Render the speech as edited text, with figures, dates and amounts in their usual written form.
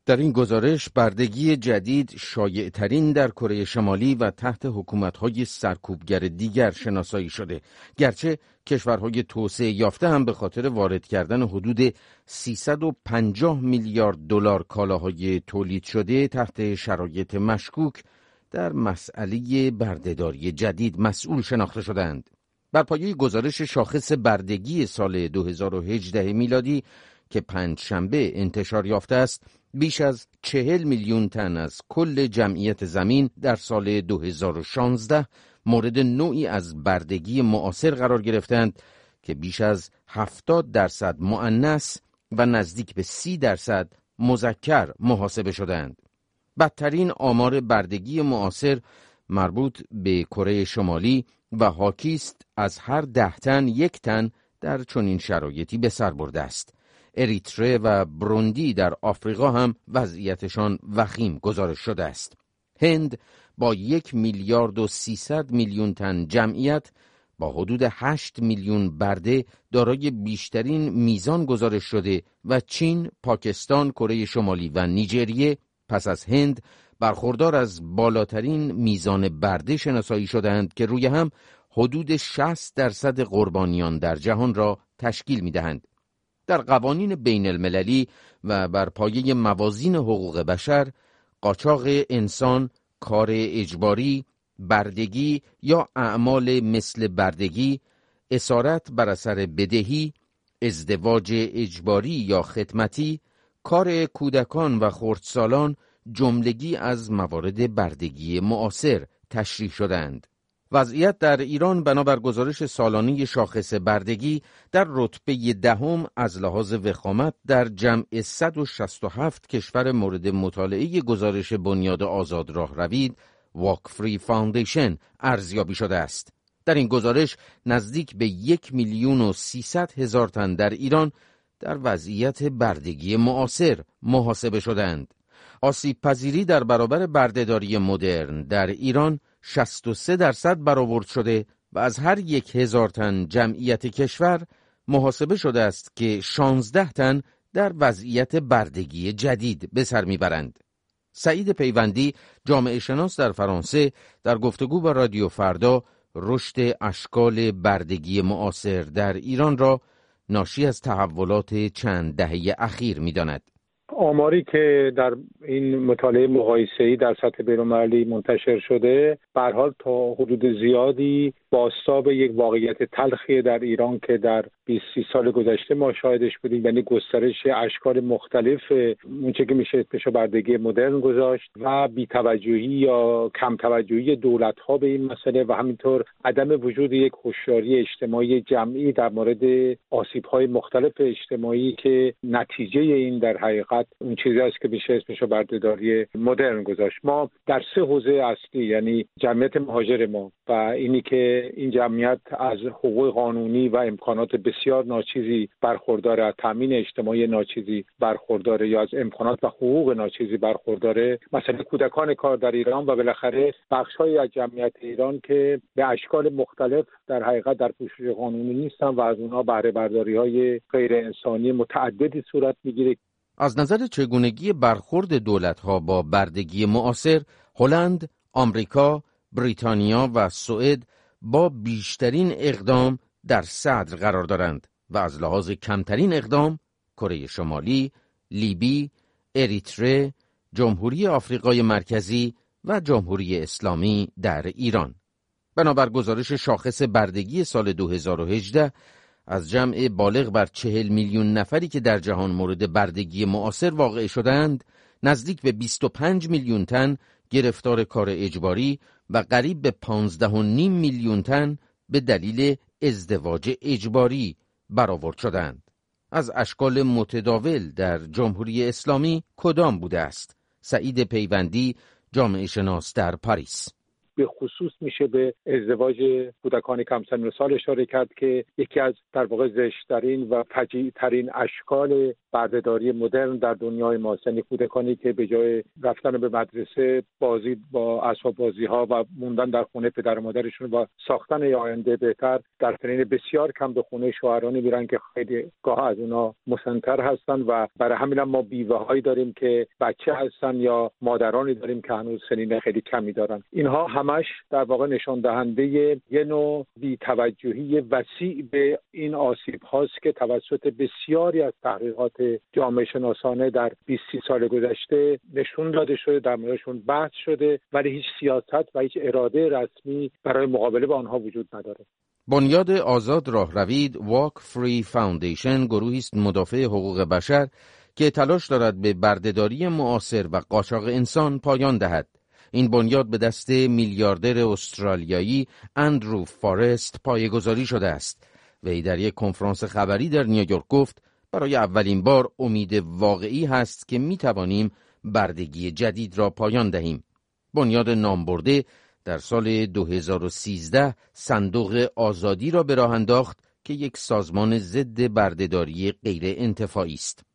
در این گزارش بردگی جدید شایع‌ترین در کره شمالی و تحت حکومت‌های سرکوبگر دیگر شناسایی شده، گرچه کشورهای توسعه یافته هم به خاطر وارد کردن حدود 350 میلیارد دلار کالاهای تولید شده تحت شرایط مشکوک در مسئله بردهداری جدید مسئول شناخته شدند. بر پایه گزارش شاخص بردگی سال 2018 میلادی که پنجشنبه انتشار یافته است، بیش از 40 میلیون تن از کل جمعیت زمین در سال 2016 مورد نوعی از بردگی معاصر قرار گرفتند که بیش از 70% مؤنث و نزدیک به 30% مذکر محاسبه شدند. بدترین آمار بردگی معاصر مربوط به کره شمالی و حاکی است از هر 10 تن 1 تن در چنین شرایطی به سر برده است. اریتره و بروندی در آفریقا هم وضعیتشان وخیم گزارش شده است. هند با 1 میلیارد و 300 میلیون تن جمعیت با حدود 8 میلیون برده دارای بیشترین میزان گزارش شده و چین، پاکستان، کره شمالی و نیجریه پس از هند برخوردار از بالاترین میزان برده شناسایی شدند که روی هم حدود 60% قربانیان در جهان را تشکیل می‌دهند. در قوانین بین المللی و بر پایه موازین حقوق بشر، قاچاق انسان، کار اجباری، بردگی یا اعمال مثل بردگی، اسارت بر اثر بدهی، ازدواج اجباری یا خدمتی، کار کودکان و خردسالان جملگی از موارد بردگی معاصر تشریح شدند. وضعیت در ایران بنابر گزارش سالانه شاخص بردگی در رتبه 10 از لحاظ وخامت در جمع 167 کشور مورد مطالعه گزارش بنیاد آزاد راه روید واک فری فاندیشن ارزیابی شده است. در این گزارش نزدیک به 1,300,000 تن در ایران در وضعیت بردگی معاصر محاسبه شدند. آسیب پذیری در برابر بردهداری مدرن در ایران 63% برآورد شده و از هر 1,000 تن جمعیت کشور محاسبه شده است که 16 تن در وضعیت بردگی جدید به سر میبرند. سعید پیوندی، جامعه شناس در فرانسه، در گفتگو با رادیو فردا رشد اشکال بردگی معاصر در ایران را ناشی از تحولات چند دهه اخیر می‌داند. آماری که در این مطالعه مقایسه‌ای در سطح بین‌المللی منتشر شده به هر حال تا حدود زیادی بازتاب یک واقعیت تلخی در ایران که در 20 سال گذشته ما شاهدش بودیم، یعنی گسترش اشکال مختلف اونچه که میشه اسمش بردگی مدرن گذاشت و بی‌توجهی یا کم توجهی دولت‌ها به این مسئله و همینطور عدم وجود یک هوشیاری اجتماعی جمعی در مورد آسیب‌های مختلف اجتماعی که نتیجه این در حقیقت اون چیزی است که میشه اسمش بردهداری مدرن گذاشت. ما در 3 حوزه اصلی، یعنی جمعیت مهاجر ما و اینی که این جمعیت از حقوق قانونی و امکانات بسیار ناچیزی برخورداره، از تامین اجتماعی ناچیزی برخورداره یا از امکانات و حقوق ناچیزی برخورداره، مثلا کودکان کار در ایران و بالاخره بخش‌هایی از جمعیت ایران که به اشکال مختلف در حقیقت در پوشش قانونی نیستن و از اونها بهره برداری‌های غیر انسانی متعددی صورت می‌گیره. از نظر چگونگی برخورد دولت‌ها با بردگی معاصر، هلند، آمریکا، بریتانیا و سوئد با بیشترین اقدام در صدر قرار دارند و از لحاظ کمترین اقدام کره شمالی، لیبی، اریتره، جمهوری آفریقای مرکزی و جمهوری اسلامی در ایران. بنابر گزارش شاخص بردگی سال 2018 از جمع بالغ بر 40 میلیون نفری که در جهان مورد بردگی معاصر واقع شدند، نزدیک به 25 میلیون تن گرفتار کار اجباری و قریب به 15.5 میلیون تن به دلیل ازدواج اجباری برآورد شدند. از اشکال متداول در جمهوری اسلامی کدام بوده است؟ سعید پیوندی، جامعه شناس در پاریس. به خصوص میشه به ازدواج کودکان کم سن و سال اشاره کرد که یکی از در واقع زشت‌ترین و فجیع‌ترین اشکال بردهداری مدرن در دنیای ما، یعنی کودکانی که به جای رفتن به مدرسه، بازی با اسباب بازی‌ها و موندن در خونه پدر و مادرشون و ساختن آینده بهتر، در سنین بسیار کم به خونه شوهرانی میرن که خیلی گاه از اونا مسن‌تر هستن و برای همین ما بیوه‌هایی داریم که بچه هستن یا مادرانی داریم که هنوز سنین خیلی کمی دارن. اینها همش در واقع نشان دهنده یه نوع بی‌توجهی وسیع به این آسیب هاست که توسط بسیاری از تحقیقات جامعه شناسانه در 20 سال گذشته نشون داده شده، در موردشون بحث شده، ولی هیچ سیاست و هیچ اراده رسمی برای مقابله با آنها وجود نداره. بنیاد آزاد راهروید Walk Free Foundation گروهی است مدافع حقوق بشر که تلاش دارد به بردهداری معاصر و قاچاق انسان پایان دهد. این بنیاد به دست میلیاردر استرالیایی اندرو فارست پایه‌گذاری شده است. وی در یک کنفرانس خبری در نیویورک گفت برای اولین بار امید واقعی هست که می توانیم بردگی جدید را پایان دهیم. بنیاد نامبرده در سال 2013 صندوق آزادی را به راه انداخت که یک سازمان ضد بردهداری غیر انتفاعی است.